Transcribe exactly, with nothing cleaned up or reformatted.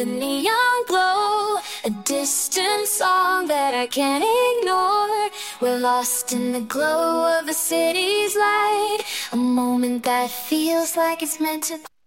neon glow, a distant song that I can't ignore. We're lost in the glow of a city's light, a moment that feels like it's meant to